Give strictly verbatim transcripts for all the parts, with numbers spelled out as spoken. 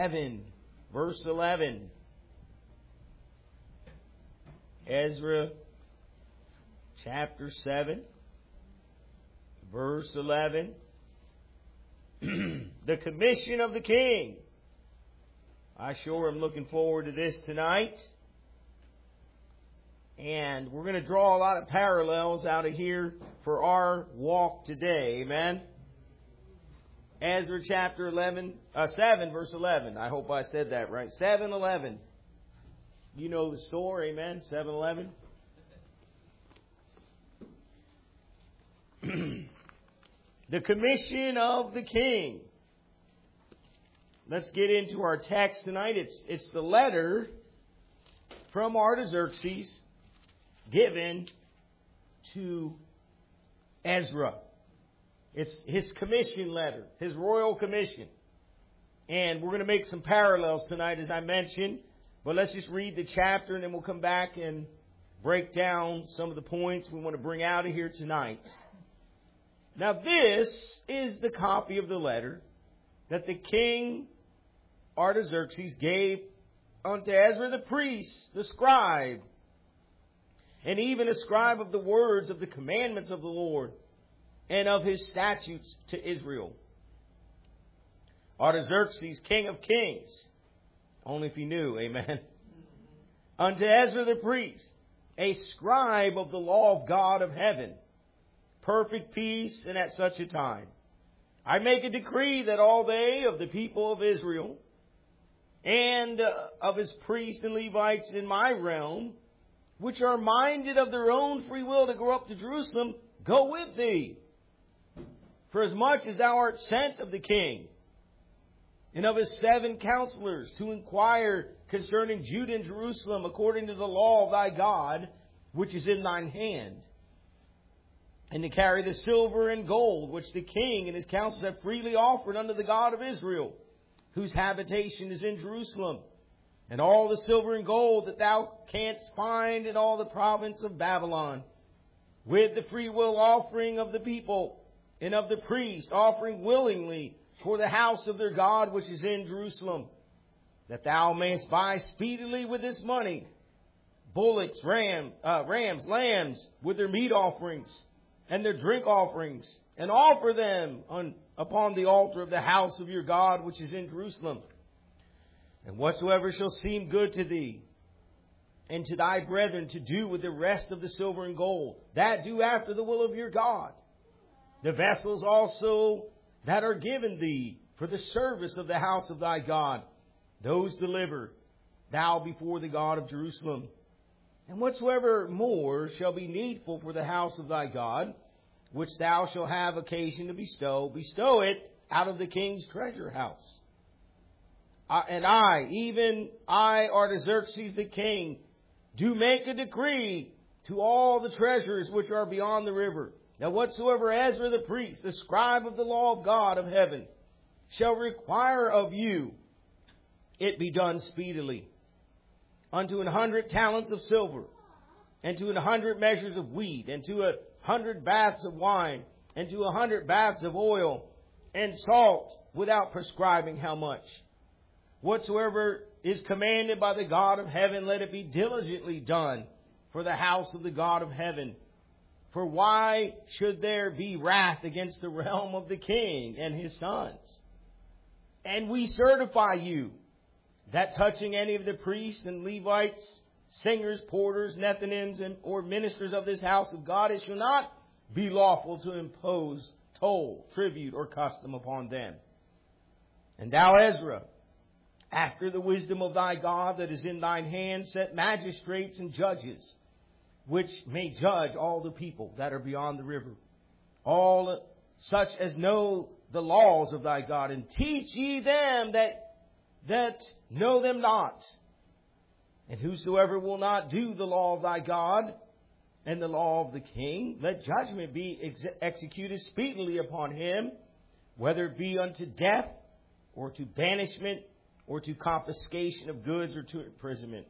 seven, verse eleven. Ezra chapter seven, verse eleven. The commission of the king. I sure am looking forward to this tonight. And we're going to draw a lot of parallels out of here for our walk today. Amen. Ezra chapter eleven, uh, seven, verse eleven. I hope I said that right. seven eleven. You know the story, amen? seven eleven. The commission of the king. Let's get into our text tonight. It's, it's the letter from Artaxerxes given to Ezra. It's his commission letter, his royal commission. And we're going to make some parallels tonight, as I mentioned. But let's just read the chapter, and then we'll come back and break down some of the points we want to bring out of here tonight. Now, this is the copy of the letter that the king Artaxerxes gave unto Ezra the priest, the scribe, and even a scribe of the words of the commandments of the Lord and of his statutes to Israel. Artaxerxes, king of kings, only if you knew, amen. Unto Ezra the priest, a scribe of the law of God of heaven, perfect peace, and at such a time. I make a decree that all they of the people of Israel and uh, of his priests and Levites in my realm, which are minded of their own free will to go up to Jerusalem, go with thee. For as much as thou art sent of the king, and of his seven counselors, to inquire concerning Judah and Jerusalem according to the law of thy God, which is in thine hand, and to carry the silver and gold, which the king and his counselors have freely offered unto the God of Israel, whose habitation is in Jerusalem, and all the silver and gold that thou canst find in all the province of Babylon, with the free will offering of the people and of the priests, offering willingly for the house of their God which is in Jerusalem, that thou mayest buy speedily with this money bullocks, ram, uh, rams, lambs, with their meat offerings and their drink offerings, and offer them on, upon the altar of the house of your God which is in Jerusalem. And whatsoever shall seem good to thee and to thy brethren to do with the rest of the silver and gold, that do after the will of your God. The vessels also that are given thee for the service of the house of thy God, those deliver thou before the God of Jerusalem. And whatsoever more shall be needful for the house of thy God, which thou shalt have occasion to bestow, bestow it out of the king's treasure house. I, and I, even I, Artaxerxes the king, do make a decree to all the treasures which are beyond the river, that whatsoever Ezra the priest, the scribe of the law of God of heaven, shall require of you, it be done speedily. Unto an hundred talents of silver, and to an hundred measures of wheat, and to a hundred baths of wine, and to a hundred baths of oil, and salt, without prescribing how much. Whatsoever is commanded by the God of heaven, let it be diligently done for the house of the God of heaven. For why should there be wrath against the realm of the king and his sons? And we certify you that touching any of the priests and Levites, singers, porters, Nethinims, and or ministers of this house of God, it shall not be lawful to impose toll, tribute, or custom upon them. And thou, Ezra, after the wisdom of thy God that is in thine hand, set magistrates and judges, which may judge all the people that are beyond the river, all such as know the laws of thy God, and teach ye them that that know them not. And whosoever will not do the law of thy God and the law of the king, let judgment be ex- executed speedily upon him, whether it be unto death, or to banishment, or to confiscation of goods, or to imprisonment.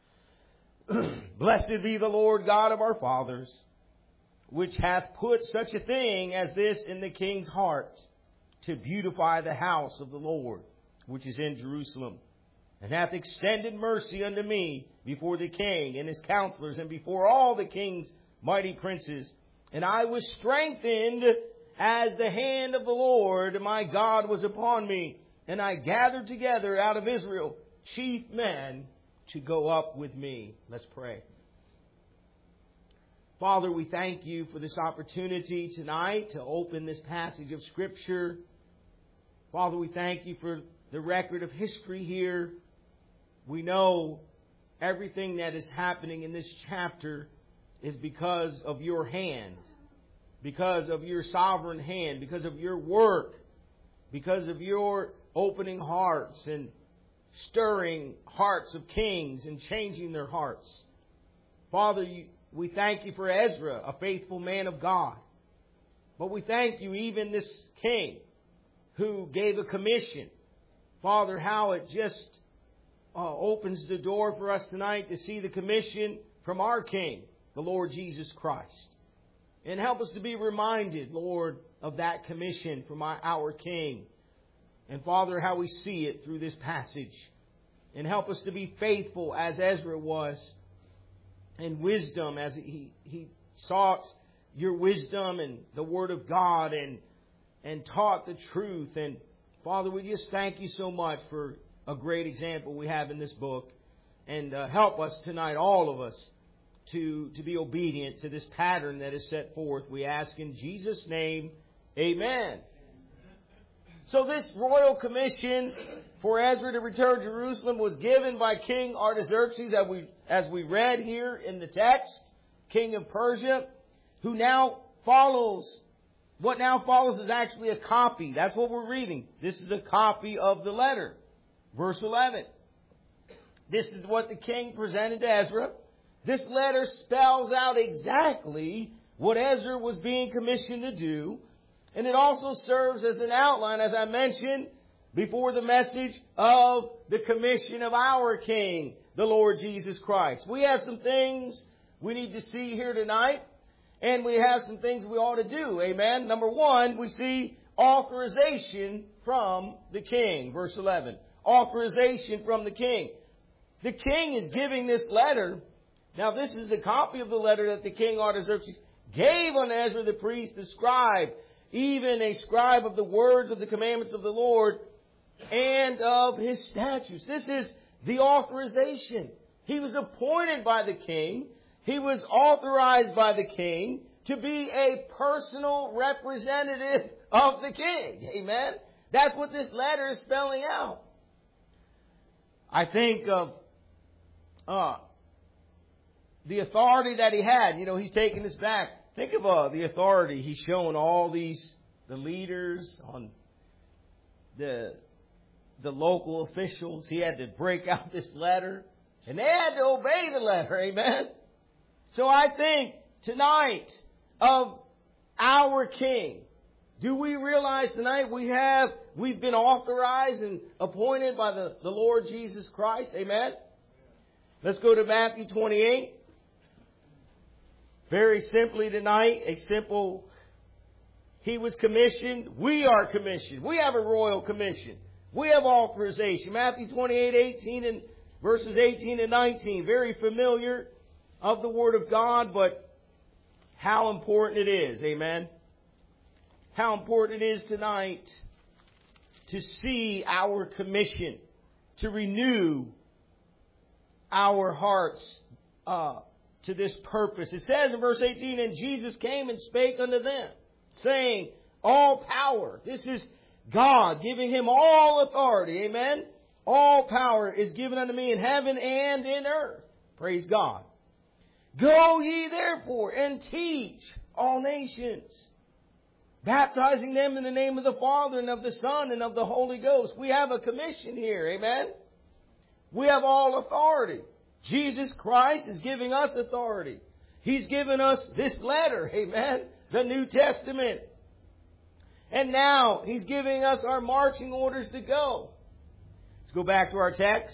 Blessed be the Lord God of our fathers, which hath put such a thing as this in the king's heart, to beautify the house of the Lord, which is in Jerusalem, and hath extended mercy unto me before the king and his counselors, and before all the king's mighty princes. And I was strengthened as the hand of the Lord my God was upon me. And I gathered together out of Israel chief men to go up with me. Let's pray. Father, we thank you for this opportunity tonight to open this passage of Scripture. Father, we thank you for the record of history here. We know everything that is happening in this chapter is because of your hand, because of your sovereign hand, because of your work, because of your opening hearts and stirring hearts of kings and changing their hearts. Father, you, we thank you for Ezra, a faithful man of God. But we thank you even this king who gave a commission. Father, how it just uh, opens the door for us tonight to see the commission from our King, the Lord Jesus Christ. And help us to be reminded, Lord, of that commission from our, our King. And Father, how we see it through this passage. And help us to be faithful as Ezra was, and wisdom as he, he sought your wisdom and the Word of God and, and taught the truth. And Father, we just thank you so much for a great example we have in this book. And uh, help us tonight, all of us, to, to be obedient to this pattern that is set forth. We ask in Jesus' name, amen. So this royal commission for Ezra to return to Jerusalem was given by King Artaxerxes, as we, as we read here in the text, king of Persia, who now follows, what now follows is actually a copy. That's what we're reading. This is a copy of the letter. Verse eleven. This is what the king presented to Ezra. This letter spells out exactly what Ezra was being commissioned to do. And it also serves as an outline, as I mentioned before, the message of the commission of our King, the Lord Jesus Christ. We have some things we need to see here tonight, and we have some things we ought to do. Amen. Number one, we see authorization from the king. Verse eleven. Authorization from the king. The king is giving this letter. Now, this is the copy of the letter that the king Artaxerxes gave unto Ezra the priest, the scribe, even a scribe of the words of the commandments of the Lord and of His statutes. This is the authorization. He was appointed by the king. He was authorized by the king to be a personal representative of the king. Amen? That's what this letter is spelling out. I think of uh, the authority that he had. You know, he's taking this back. Think of uh, the authority he's shown all these, the leaders, on the the local officials. He had to break out this letter, and they had to obey the letter. Amen. So I think tonight of our King. Do we realize tonight we have, we've been authorized and appointed by the, the Lord Jesus Christ? Amen. Let's go to Matthew twenty-eight. Very simply tonight, a simple, he was commissioned. We are commissioned. We have a royal commission. We have authorization. Matthew twenty-eight, eighteen and verses eighteen and nineteen. Very familiar of the Word of God, but how important it is. Amen. How important it is tonight to see our commission, to renew our hearts uh, to this purpose. It says in verse eighteen, and Jesus came and spake unto them, saying, all power. This is God giving him all authority. Amen. All power is given unto me in heaven and in earth. Praise God. Go ye therefore and teach all nations, baptizing them in the name of the Father and of the Son and of the Holy Ghost. We have a commission here. Amen. We have all authority. Jesus Christ is giving us authority. He's given us this letter. Amen. The New Testament. And now He's giving us our marching orders to go. Let's go back to our text.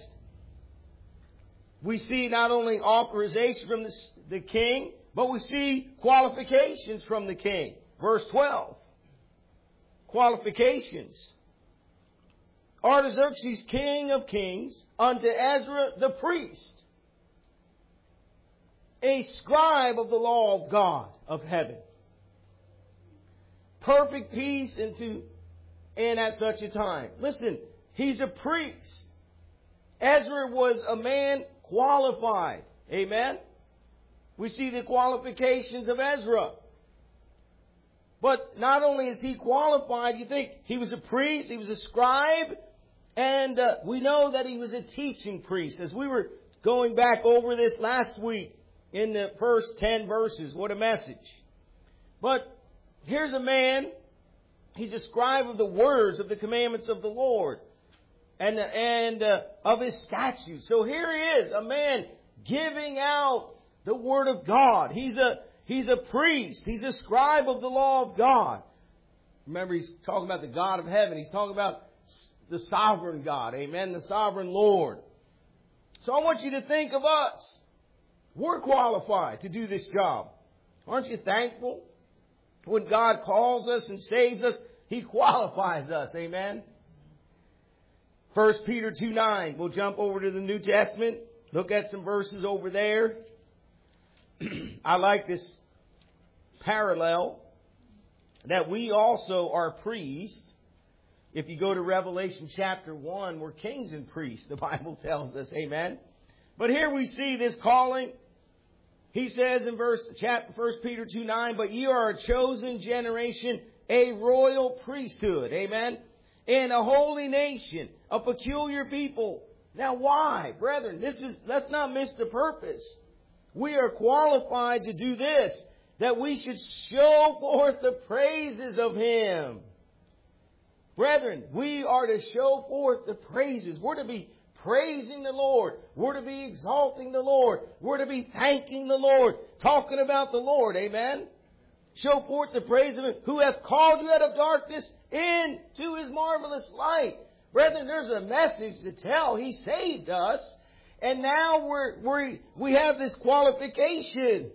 We see not only authorization from the, the king, but we see qualifications from the king. Verse twelve. Qualifications. Artaxerxes, king of kings, unto Ezra the priest, a scribe of the law of God of heaven. Perfect peace into and at such a time. Listen, he's a priest. Ezra was a man qualified. Amen? We see the qualifications of Ezra. But not only is he qualified, you think he was a priest, he was a scribe, and uh, we know that he was a teaching priest. As we were going back over this last week in the first ten verses, what a message. But here's a man, he's a scribe of the words of the commandments of the Lord and, and uh, of His statutes. So here he is, a man giving out the Word of God. He's a He's a priest. He's a scribe of the law of God. Remember, he's talking about the God of heaven. He's talking about the sovereign God. Amen. The sovereign Lord. So I want you to think of us. We're qualified to do this job. Aren't you thankful? When God calls us and saves us, He qualifies us. Amen. First Peter two nine. We'll jump over to the New Testament. Look at some verses over there. I like this parallel that we also are priests. If you go to Revelation chapter one, we're kings and priests, the Bible tells us. Amen. But here we see this calling. He says in verse chapter First Peter two nine, but ye are a chosen generation, a royal priesthood. Amen. And a holy nation, a peculiar people. Now why? Brethren, this is, let's not miss the purpose. We are qualified to do this, that we should show forth the praises of Him. Brethren, we are to show forth the praises. We're to be praising the Lord. We're to be exalting the Lord. We're to be thanking the Lord, talking about the Lord. Amen. Show forth the praise of Him who hath called you out of darkness into His marvelous light. Brethren, there's a message to tell. He saved us. And now we're, we we have this qualification.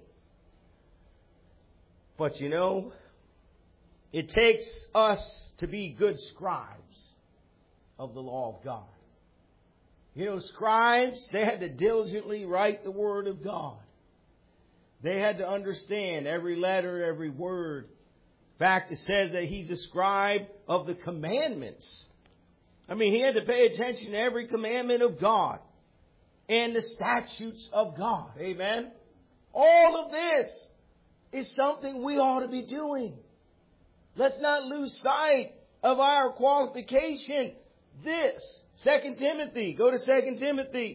But you know, it takes us to be good scribes of the law of God. You know, scribes, they had to diligently write the Word of God. They had to understand every letter, every word. In fact, it says that he's a scribe of the commandments. I mean, he had to pay attention to every commandment of God. And the statutes of God. Amen. All of this is something we ought to be doing. Let's not lose sight of our qualification. This, Second Timothy. Go to Second Timothy.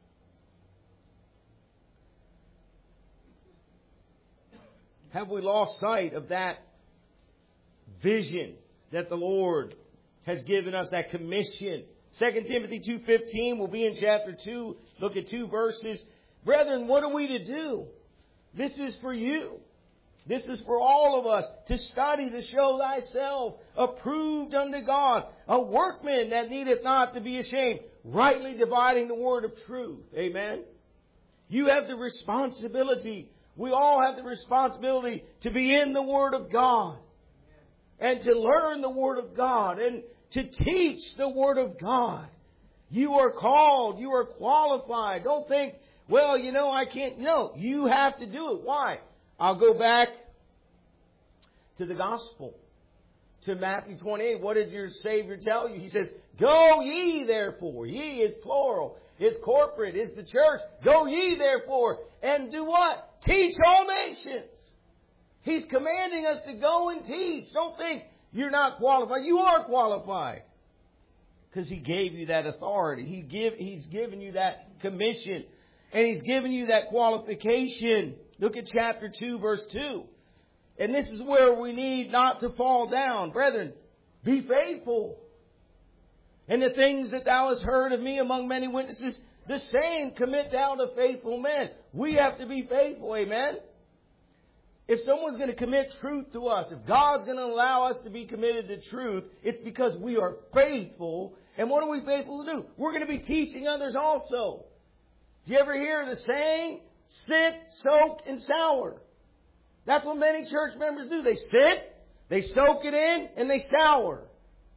Have we lost sight of that vision that the Lord has given us, that commission? Second Timothy two fifteen, we'll be in chapter two. Look at two verses. Brethren, what are we to do? This is for you. This is for all of us to study to show thyself approved unto God, a workman that needeth not to be ashamed, rightly dividing the word of truth. Amen. You have the responsibility. We all have the responsibility to be in the Word of God and to learn the Word of God and to teach the Word of God. You are called. You are qualified. Don't think, well, you know, I can't. No, you have to do it. Why? I'll go back to the gospel, to Matthew twenty-eight. What did your Savior tell you? He says, go ye therefore. Ye is plural. Is corporate. Is the church. Go ye therefore. And do what? Teach all nations. He's commanding us to go and teach. Don't think you're not qualified. You are qualified. Because He gave you that authority. He give, He's given you that commission. And He's given you that qualification. Look at chapter two, verse two. And this is where we need not to fall down. Brethren, be faithful. And the things that thou hast heard of me among many witnesses, the same commit thou to faithful men. We have to be faithful. Amen. If someone's going to commit truth to us, if God's going to allow us to be committed to truth, it's because we are faithful. And what are we faithful to do? We're going to be teaching others also. Do you ever hear the saying, sit, soak, and sour? That's what many church members do. They sit, they soak it in, and they sour.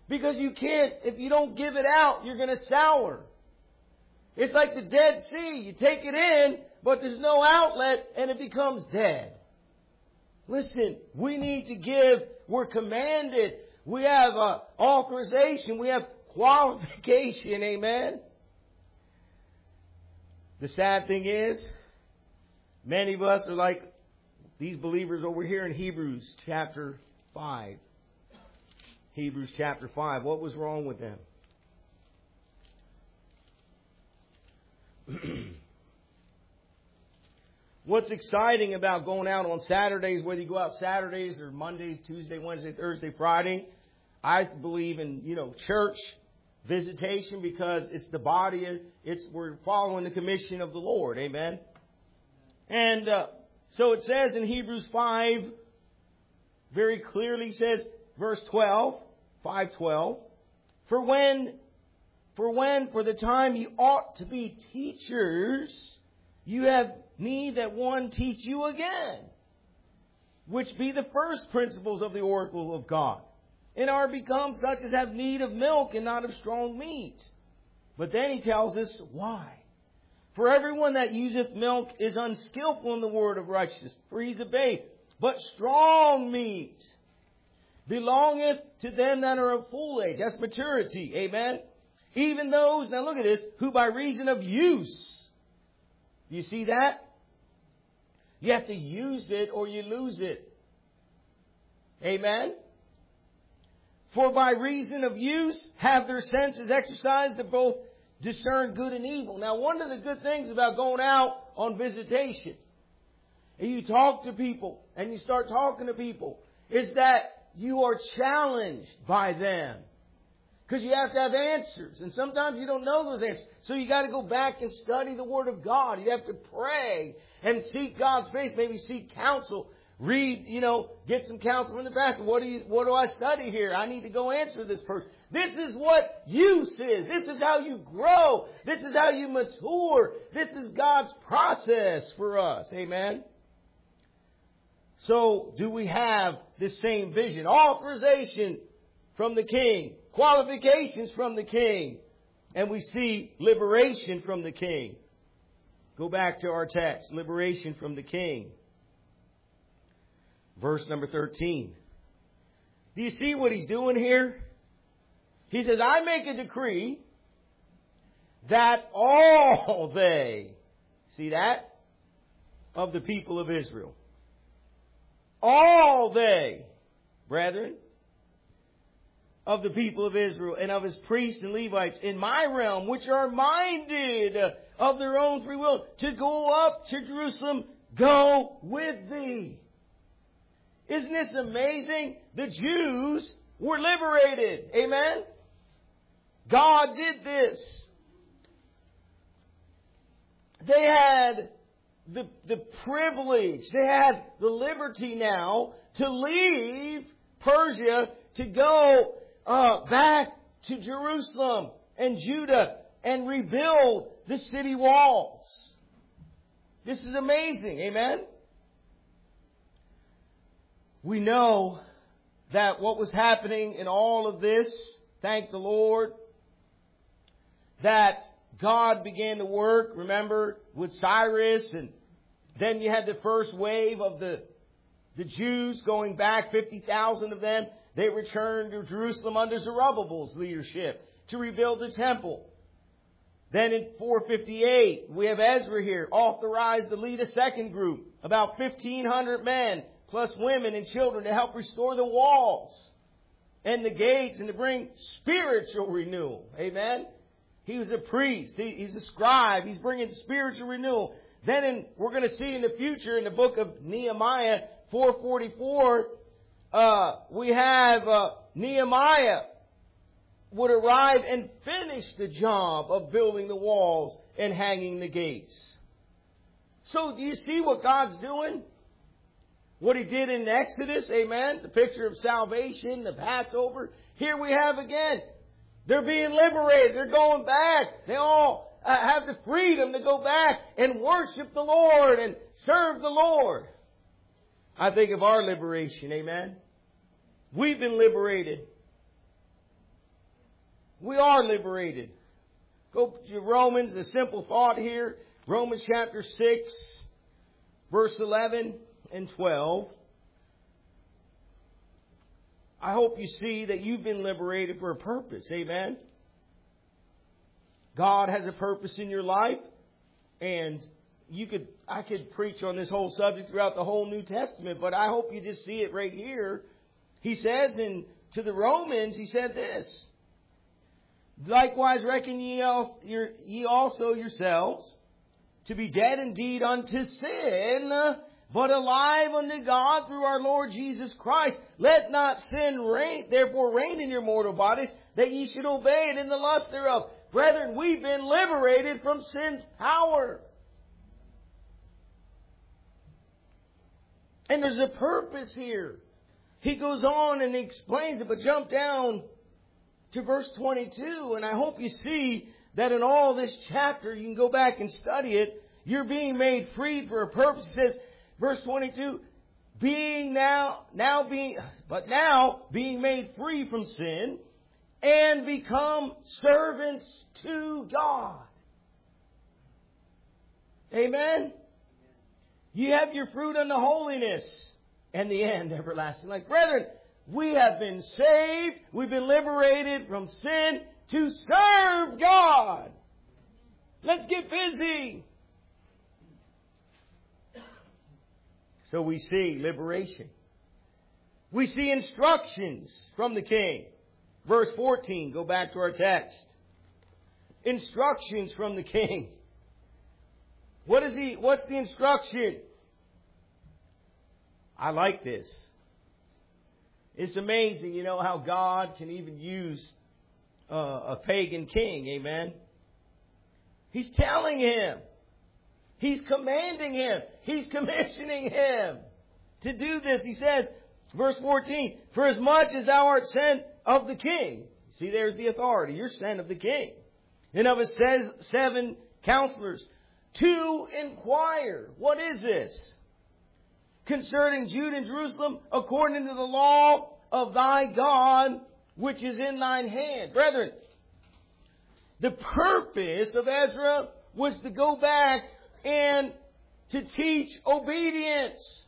Because you can't, if you don't give it out, you're going to sour. It's like the Dead Sea. You take it in, but there's no outlet and it becomes dead. Listen, we need to give. We're commanded. We have uh, authorization. We have qualification. Amen. The sad thing is, many of us are like these believers over here in Hebrews chapter five. Hebrews chapter five. What was wrong with them? What's exciting about going out on Saturdays, whether you go out Saturdays or Mondays, Tuesday, Wednesday, Thursday, Friday, I believe in, you know, church visitation because it's the body, it's we're following the commission of the Lord. Amen. And uh, so it says in Hebrews five, very clearly says, verse twelve, five twelve, for when, for when, for the time you ought to be teachers, you have need that one teach you again, which be the first principles of the oracle of God, and are become such as have need of milk and not of strong meat. But then he tells us why. For everyone that useth milk is unskillful in the word of righteousness, for he's a babe. But strong meat belongeth to them that are of full age. That's maturity. Amen. Even those, now look at this, who by reason of use. You see that? You have to use it or you lose it. Amen. For by reason of use have their senses exercised to both discern good and evil. Now, one of the good things about going out on visitation, and you talk to people, and you start talking to people, is that you are challenged by them. Because you have to have answers. And sometimes you don't know those answers. So you got to go back and study the Word of God. You have to pray and seek God's face. Maybe seek counsel. Read, you know, get some counsel from the pastor. What do you, what do I study here? I need to go answer this person. This is what use is. This is how you grow. This is how you mature. This is God's process for us. Amen. So, do we have this same vision? Authorization from the King. Qualifications from the King. And we see liberation from the King. Go back to our text. Liberation from the King. Verse number thirteen. Do you see what he's doing here? He says, I make a decree that all they, see that? Of the people of Israel. All they, brethren, of the people of Israel and of his priests and Levites in my realm, which are minded of their own free will to go up to Jerusalem, go with thee. Isn't this amazing? The Jews were liberated. Amen? God did this. They had the, the privilege, they had the liberty now to leave Persia to go Uh, back to Jerusalem and Judah and rebuild the city walls. This is amazing. Amen. We know that what was happening in all of this, thank the Lord, that God began to work, remember, with Cyrus, and then you had the first wave of the, the Jews going back, fifty thousand of them. They returned to Jerusalem under Zerubbabel's leadership to rebuild the temple. Then in four fifty-eight, we have Ezra here, authorized to lead a second group, about fifteen hundred men, plus women and children, to help restore the walls and the gates and to bring spiritual renewal. Amen? He was a priest. He, he's a scribe. He's bringing spiritual renewal. Then in, we're going to see in the future in the book of Nehemiah, four forty-four, Uh, we have uh, Nehemiah would arrive and finish the job of building the walls and hanging the gates. So do you see what God's doing? What He did in Exodus, amen? The picture of salvation, the Passover. Here we have again. They're being liberated. They're going back. They all uh, have the freedom to go back and worship the Lord and serve the Lord. I think of our liberation, amen. We've been liberated. We are liberated. Go to Romans, a simple thought here. Romans chapter six, verse eleven and twelve. I hope you see that you've been liberated for a purpose. Amen. God has a purpose in your life. And you could, I could preach on this whole subject throughout the whole New Testament, but I hope you just see it right here. He says in, to the Romans, he said this. Likewise reckon ye also, ye also yourselves to be dead indeed unto sin, but alive unto God through our Lord Jesus Christ. Let not sin reign, therefore reign in your mortal bodies, that ye should obey it in the lust thereof. Brethren, we've been liberated from sin's power. And there's a purpose here. He goes on and explains it, but jump down to verse twenty-two, and I hope you see that in all this chapter, you can go back and study it, you're being made free for a purpose. It says, verse twenty-two, being now, now being, but now being made free from sin and become servants to God. Amen? You have your fruit unto holiness and the end everlasting. Like, brethren, we have been saved. We've been liberated from sin to serve God. Let's get busy. So we see liberation. We see instructions from the King. Verse fourteen, go back to our text. Instructions from the King. What is he, what's the instruction? I like this. It's amazing, you know, how God can even use uh, a pagan king. Amen. He's telling him. He's commanding him. He's commissioning him to do this. He says, verse fourteen, for as much as thou art sent of the king. See, there's the authority. You're sent of the king. And of his seven counselors to inquire. What is this? Concerning Judah and Jerusalem, according to the law of thy God, which is in thine hand. Brethren, the purpose of Ezra was to go back and to teach obedience.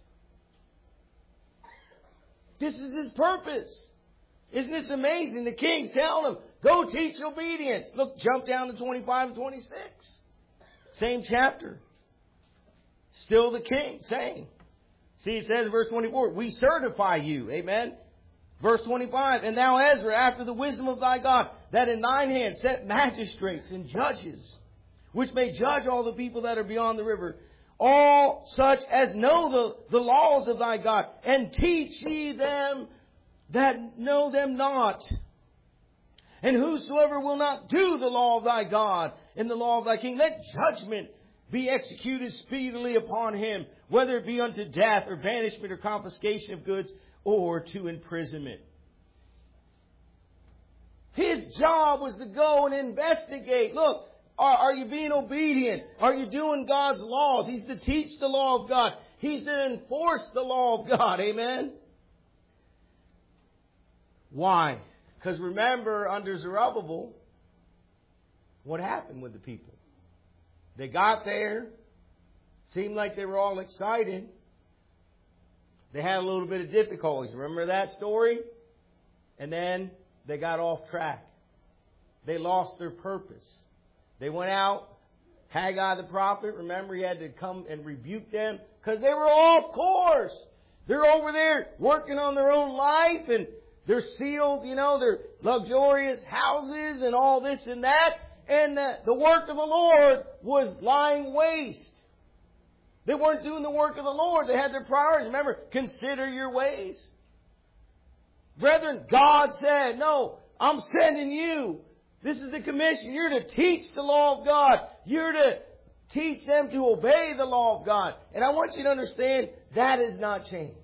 This is his purpose. Isn't this amazing? The king's telling him, go teach obedience. Look, jump down to twenty-five and twenty-six. Same chapter. Still the king saying. See, it says, verse twenty-four, we certify you. Amen. Verse twenty-five, and thou, Ezra, after the wisdom of thy God, that in thine hand set magistrates and judges, which may judge all the people that are beyond the river, all such as know the, the laws of thy God, and teach ye them that know them not. And whosoever will not do the law of thy God and the law of thy king, let judgment be executed speedily upon him, whether it be unto death or banishment or confiscation of goods or to imprisonment. His job was to go and investigate. Look, are, are you being obedient? Are you doing God's laws? He's to teach the law of God. He's to enforce the law of God. Amen? Why? Because remember, under Zerubbabel, what happened with the people? They got there. Seemed like they were all excited. They had a little bit of difficulties. Remember that story? And then they got off track. They lost their purpose. They went out. Haggai the prophet, remember, he had to come and rebuke them because they were off course. They're over there working on their own life, and they're sealed, you know, their luxurious houses and all this and that. And the, the work of the Lord was lying waste. They weren't doing the work of the Lord. They had their priorities. Remember, consider your ways. Brethren, God said, no, I'm sending you. This is the commission. You're to teach the law of God. You're to teach them to obey the law of God. And I want you to understand that has not changed.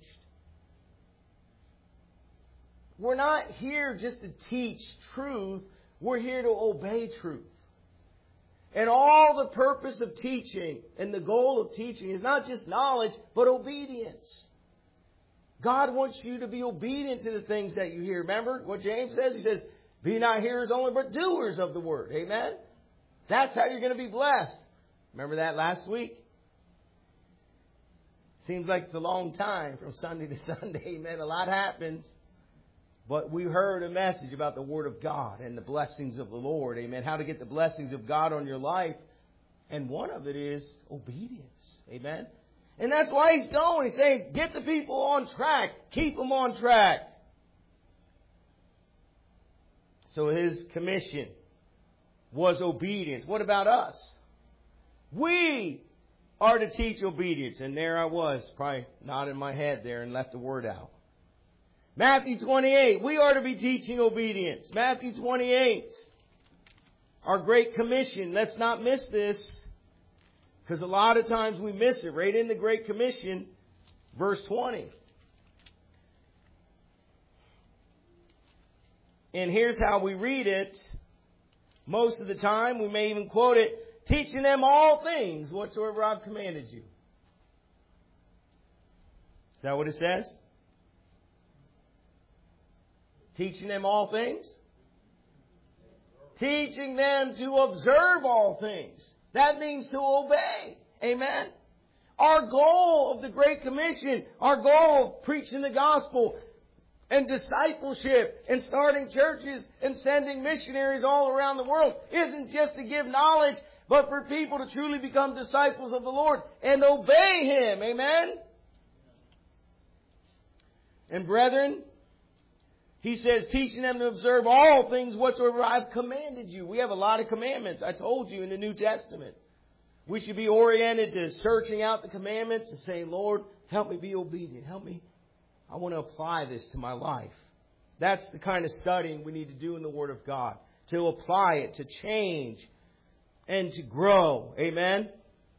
We're not here just to teach truth. We're here to obey truth. And all the purpose of teaching and the goal of teaching is not just knowledge, but obedience. God wants you to be obedient to the things that you hear. Remember what James says? He says, Be not hearers only, but doers of the word. Amen? That's how you're going to be blessed. Remember that last week? Seems like it's a long time from Sunday to Sunday. Amen. A lot happens. But we heard a message about the Word of God and the blessings of the Lord. Amen. How to get the blessings of God on your life. And one of it is obedience. Amen. And that's why He's going. He's saying, get the people on track. Keep them on track. So His commission was obedience. What about us? We are to teach obedience. And there I was, probably nodding my head there and left the word out. Matthew twenty-eight, we are to be teaching obedience. Matthew twenty-eight, our Great Commission. Let's not miss this, because a lot of times we miss it. Right in the Great Commission, verse twenty. And here's how we read it. Most of the time, we may even quote it, teaching them all things whatsoever I've commanded you. Is that what it says? Teaching them all things? Teaching them to observe all things. That means to obey. Amen? Our goal of the Great Commission, our goal of preaching the gospel and discipleship and starting churches and sending missionaries all around the world isn't just to give knowledge, but for people to truly become disciples of the Lord and obey Him. Amen? And brethren, He says, teaching them to observe all things whatsoever I've commanded you. We have a lot of commandments, I told you, in the New Testament. We should be oriented to searching out the commandments and saying, Lord, help me be obedient. Help me. I want to apply this to my life. That's the kind of studying we need to do in the Word of God. To apply it, to change, and to grow. Amen?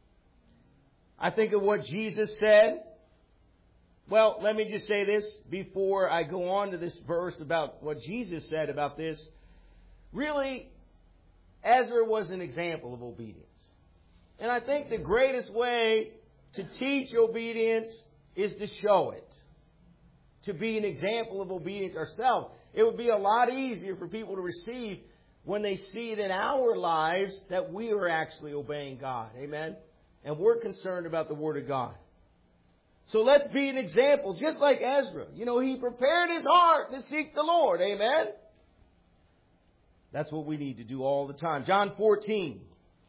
I think of what Jesus said. Well, let me just say this before I go on to this verse about what Jesus said about this. Really, Ezra was an example of obedience. And I think the greatest way to teach obedience is to show it. To be an example of obedience ourselves. It would be a lot easier for people to receive when they see it in our lives that we are actually obeying God. Amen? And we're concerned about the Word of God. So let's be an example, just like Ezra. You know, he prepared his heart to seek the Lord. Amen? That's what we need to do all the time. John fourteen,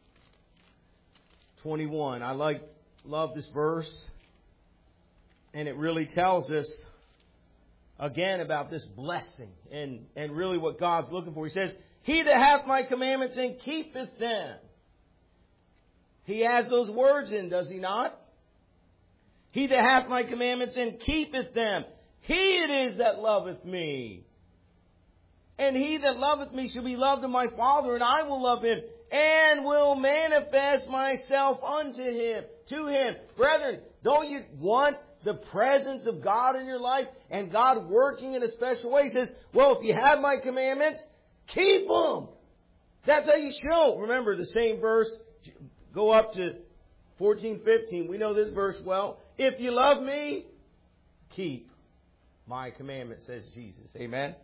twenty-one. I like, love this verse. And it really tells us, again, about this blessing and, and really what God's looking for. He says, he that hath my commandments and keepeth them. He has those words in, does he not? He that hath my commandments and keepeth them, he it is that loveth me. And he that loveth me shall be loved of my Father, and I will love him, and will manifest myself unto him, to him. Brethren, don't you want the presence of God in your life, and God working in a special way? He says, well, if you have my commandments, keep them. That's how you show. Remember the same verse. Go up to fourteen, fifteen. We know this verse well. If you love me, keep my commandments, says Jesus. Amen.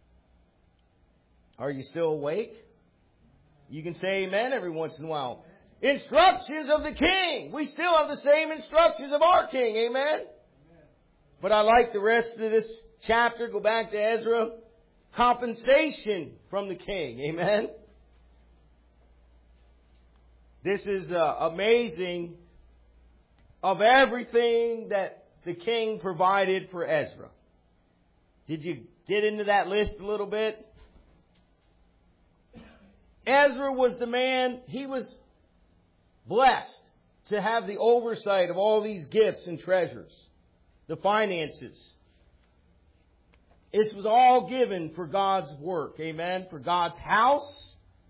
Are you still awake? You can say amen every once in a while. Instructions of the King. We still have the same instructions of our King. Amen. But I like the rest of this chapter. Go back to Ezra. Compensation from the King. Amen. This is uh, amazing of everything that the king provided for Ezra. Did you get into that list a little bit? Ezra was the man, he was blessed to have the oversight of all these gifts and treasures, the finances. This was all given for God's work, amen, for God's house.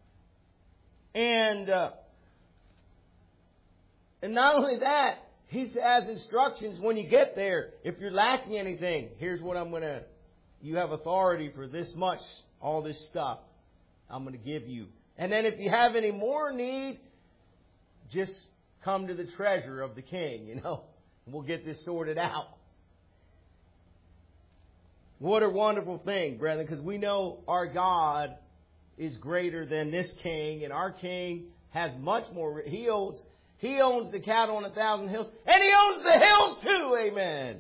And, uh, and not only that, he has instructions when you get there. If you're lacking anything, here's what I'm going to, you have authority for this much, all this stuff I'm going to give you. And then if you have any more need, just come to the treasurer of the king, you know. We'll get this sorted out. What a wonderful thing, brethren, because we know our God is greater than this king, and our king has much more. He owns, he owns the cattle on a thousand hills, and he owns the hills too. Amen.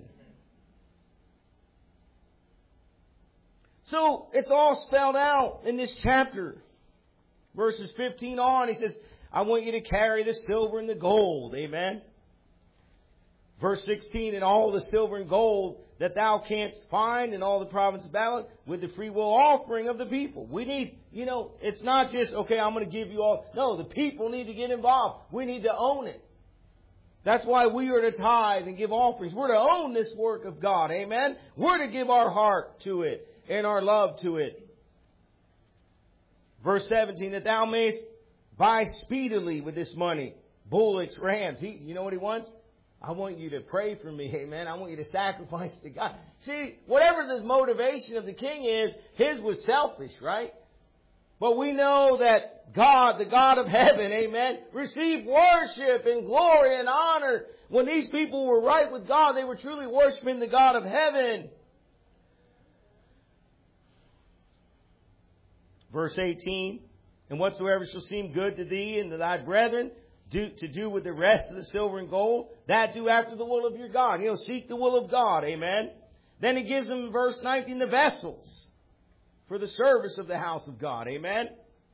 So it's all spelled out in this chapter. Verses fifteen on, he says, I want you to carry the silver and the gold. Amen. Verse sixteen, and all the silver and gold that thou canst find in all the province of Babylon with the free will offering of the people. We need, you know, it's not just, okay, I'm going to give you all. No, the people need to get involved. We need to own it. That's why we are to tithe and give offerings. We're to own this work of God. Amen. We're to give our heart to it and our love to it. Verse seventeen, that thou mayest buy speedily with this money bullocks, rams. He, you know what he wants? I want you to pray for me, amen. I want you to sacrifice to God. See, whatever the motivation of the king is, his was selfish, right? But we know that God, the God of heaven, amen, received worship and glory and honor. When these people were right with God, they were truly worshiping the God of heaven. Verse eighteen, and whatsoever shall seem good to thee and to thy brethren, Do, to do with the rest of the silver and gold, that do after the will of your God. You know, seek the will of God. Amen. Then he gives them in verse nineteen the vessels for the service of the house of God. Amen.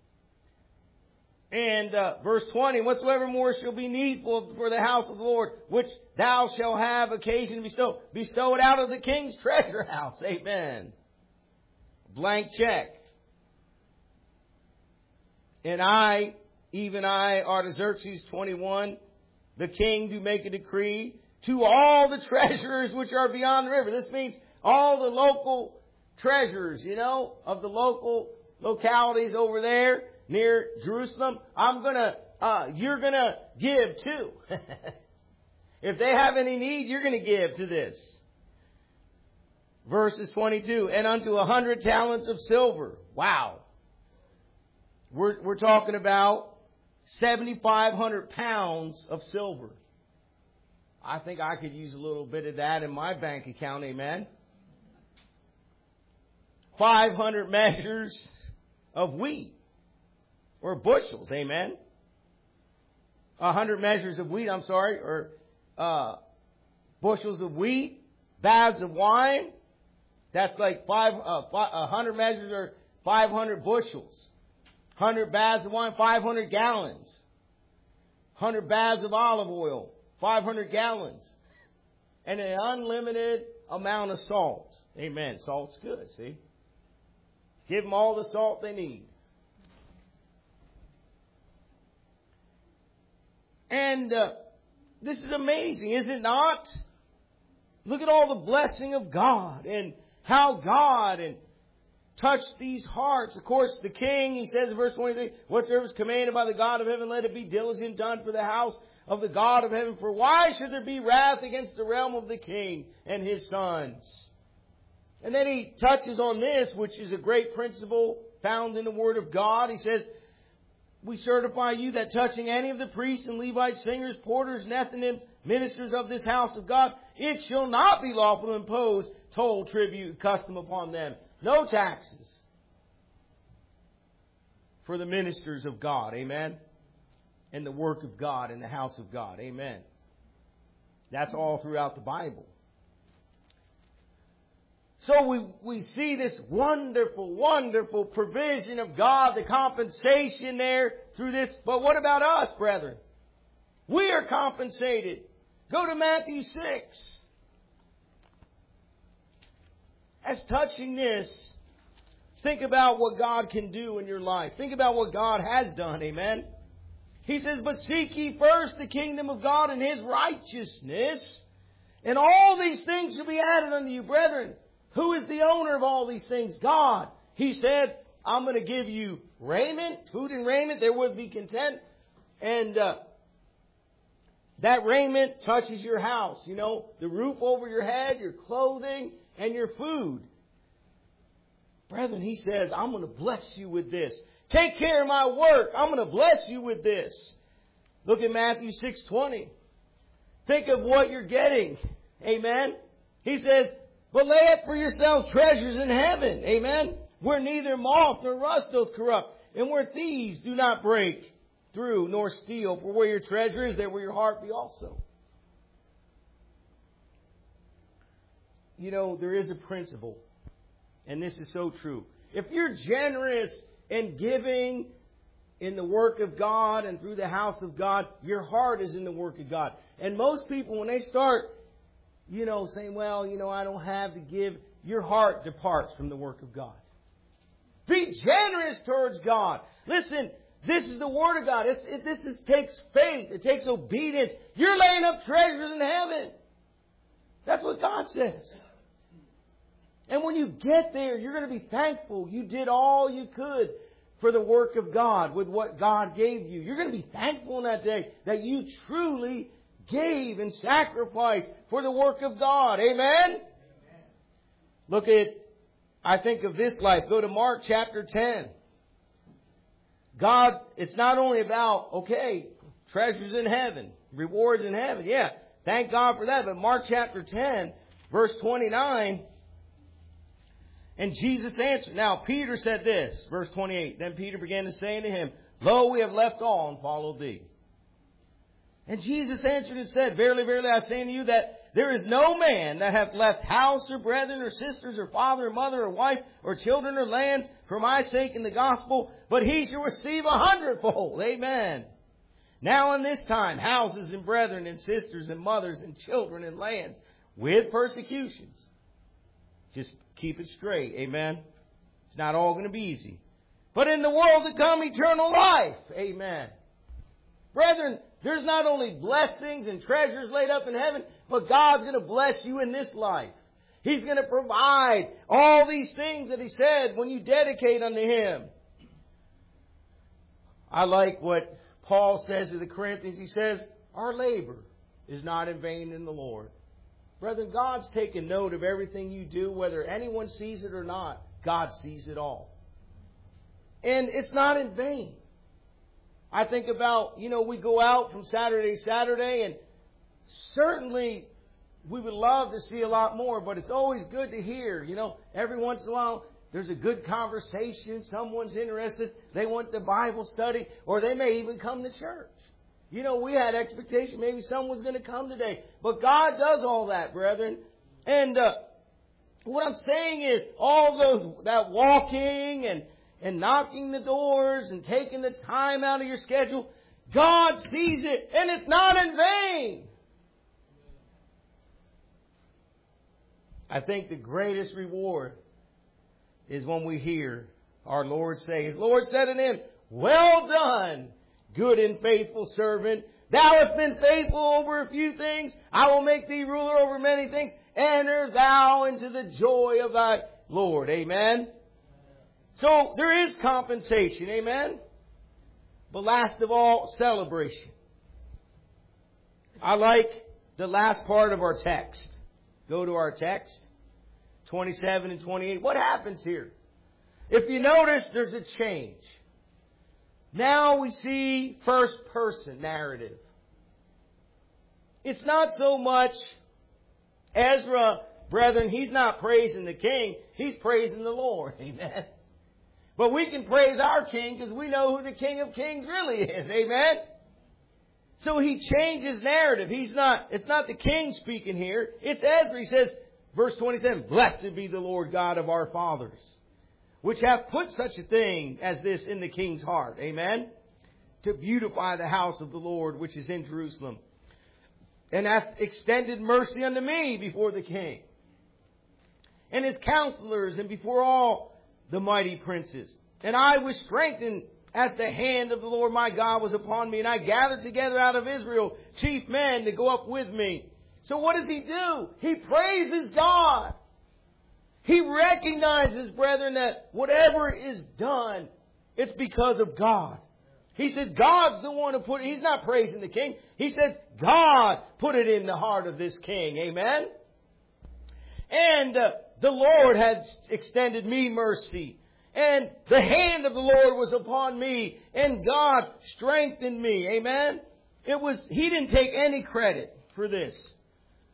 And uh, verse twenty, whatsoever more shall be needful for the house of the Lord, which thou shalt have occasion to bestow, bestow it out of the king's treasure house. Amen. Blank check. And I, even I, Artaxerxes, twenty-one, the king do make a decree to all the treasurers which are beyond the river. This means all the local treasurers, you know, of the local localities over there near Jerusalem. I'm gonna, uh, you're gonna give too. If they have any need, you're gonna give to this. Verses twenty-two, and unto a hundred talents of silver. Wow. We're, we're talking about seventy-five hundred pounds of silver. I think I could use a little bit of that in my bank account, amen. five hundred measures of wheat, or bushels, amen. one hundred measures of wheat, I'm sorry, or uh, bushels of wheat, baths of wine. That's like five, uh, five, one hundred measures or five hundred bushels. one hundred baths of wine, five hundred gallons. one hundred baths of olive oil, five hundred gallons. And an unlimited amount of salt. Amen. Salt's good, see? Give them all the salt they need. And uh, this is amazing, is it not? Look at all the blessing of God and how God and touched these hearts. Of course, the king, he says in verse twenty-three, whatsoever is commanded by the God of heaven, let it be diligent done for the house of the God of heaven. For why should there be wrath against the realm of the king and his sons? And then he touches on this, which is a great principle found in the Word of God. He says, we certify you that touching any of the priests and Levites, singers, porters, Nethinims, ministers of this house of God, it shall not be lawful to impose toll, tribute, custom upon them. No taxes for the ministers of God. Amen. And the work of God in the house of God. Amen. That's all throughout the Bible. So we, we see this wonderful, wonderful provision of God, the compensation there through this. But what about us, brethren? We are compensated. Go to Matthew six. As touching this, think about what God can do in your life. Think about what God has done. Amen. He says, but seek ye first the kingdom of God and His righteousness, and all these things shall be added unto you, brethren. Who is the owner of all these things? God. He said, I'm going to give you raiment, food and raiment. There would be content. And uh, that raiment touches your house. You know, the roof over your head, your clothing, and your food. Brethren, He says, I'm going to bless you with this. Take care of my work. I'm going to bless you with this. Look at Matthew six twenty. Think of what you're getting. Amen. He says, But lay up for yourselves treasures in heaven. Amen. Where neither moth nor rust doth corrupt, and where thieves do not break through nor steal. For where your treasure is, there will your heart be also. You know, there is a principle, and this is so true. If you're generous in giving in the work of God and through the house of God, your heart is in the work of God. And most people, when they start, you know, saying, well, you know, I don't have to give, your heart departs from the work of God. Be generous towards God. Listen, this is the Word of God. It's, it, this is, takes faith. It takes obedience. You're laying up treasures in heaven. That's what God says. And when you get there, you're going to be thankful. You did all you could for the work of God with what God gave you. You're going to be thankful in that day that you truly gave and sacrificed for the work of God. Amen? Amen. Look at, I think of this life. Go to Mark chapter ten. God, it's not only about, okay, treasures in heaven, rewards in heaven. Yeah, thank God for that. But Mark chapter ten, verse twenty-nine, and Jesus answered. Now, Peter said this, verse twenty-eight. Then Peter began to say unto him, Lo, we have left all and followed thee. And Jesus answered and said, Verily, verily, I say unto you that there is no man that hath left house or brethren or sisters or father or mother or wife or children or lands for my sake in the gospel, but he shall receive a hundredfold. Amen. Now in this time, houses and brethren and sisters and mothers and children and lands with persecutions. Just keep it straight. Amen. It's not all going to be easy. But in the world to come, eternal life. Amen. Brethren, there's not only blessings and treasures laid up in heaven, but God's going to bless you in this life. He's going to provide all these things that He said when you dedicate unto Him. I like what Paul says to the Corinthians. He says, our labor is not in vain in the Lord. Brethren, God's taken note of everything you do, whether anyone sees it or not. God sees it all. And it's not in vain. I think about, you know, we go out from Saturday to Saturday, and certainly we would love to see a lot more, but it's always good to hear, you know, every once in a while there's a good conversation, someone's interested, they want the Bible study, or they may even come to church. You know, we had expectation maybe someone's going to come today, but God does all that, brethren. And uh, what I'm saying is all those, that walking and and knocking the doors and taking the time out of your schedule, God sees it, and it's not in vain. I think the greatest reward is when we hear our Lord say, His Lord said unto him, Well done, good and faithful servant. Thou hast been faithful over a few things. I will make thee ruler over many things. Enter thou into the joy of thy Lord. Amen. So there is compensation. Amen. But last of all, celebration. I like the last part of our text. Go to our text. twenty-seven and twenty-eight. What happens here? If you notice, there's a change. Now we see first person narrative. It's not so much Ezra, brethren, he's not praising the king. He's praising the Lord. Amen. But we can praise our king because we know who the King of Kings really is. Amen. So he changes narrative. He's not, it's not the king speaking here. It's Ezra. He says, verse twenty-seven, Blessed be the Lord God of our fathers, which hath put such a thing as this in the king's heart. Amen. To beautify the house of the Lord, which is in Jerusalem, and hath extended mercy unto me before the king and his counselors and before all the mighty princes. And I was strengthened as the hand of the Lord my God was upon me, and I gathered together out of Israel chief men to go up with me. So what does he do? He praises God. He recognizes, brethren, that whatever is done, it's because of God. He said God's the one who put it. He's not praising the king. He says God put it in the heart of this king. Amen. And uh, the Lord had extended me mercy. And the hand of the Lord was upon me. And God strengthened me. Amen. It was, he didn't take any credit for this.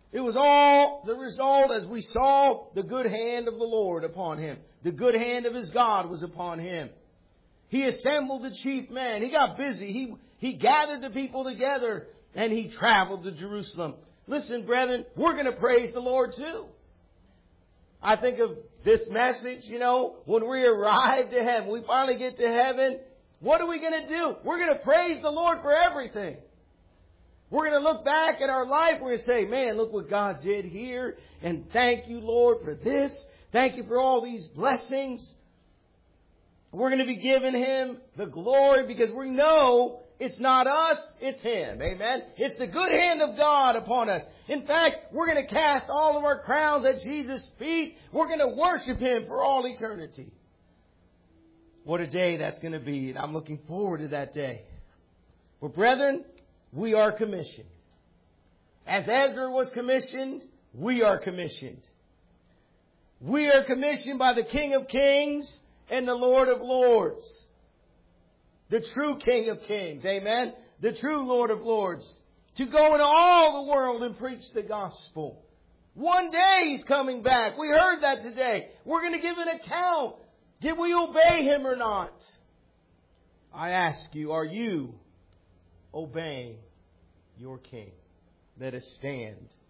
It was all the result as we saw the good hand of the Lord upon him. The good hand of his God was upon him. He assembled the chief men. He got busy. He, he gathered the people together and he traveled to Jerusalem. Listen, brethren, we're going to praise the Lord too. I think of this message, you know, when we arrive to heaven, we finally get to heaven. What are we going to do? We're going to praise the Lord for everything. We're going to look back at our life. We're going to say, man, look what God did here. And thank you, Lord, for this. Thank you for all these blessings. We're going to be giving Him the glory because we know it's not us, it's Him. Amen. It's the good hand of God upon us. In fact, we're going to cast all of our crowns at Jesus' feet. We're going to worship Him for all eternity. What a day that's going to be. And I'm looking forward to that day. But brethren, we are commissioned. As Ezra was commissioned, we are commissioned. We are commissioned by the King of Kings and the Lord of Lords. The true King of Kings. Amen. The true Lord of Lords. To go into all the world and preach the gospel. One day He's coming back. We heard that today. We're going to give an account. Did we obey Him or not? I ask you, are you obeying your King? Let us stand.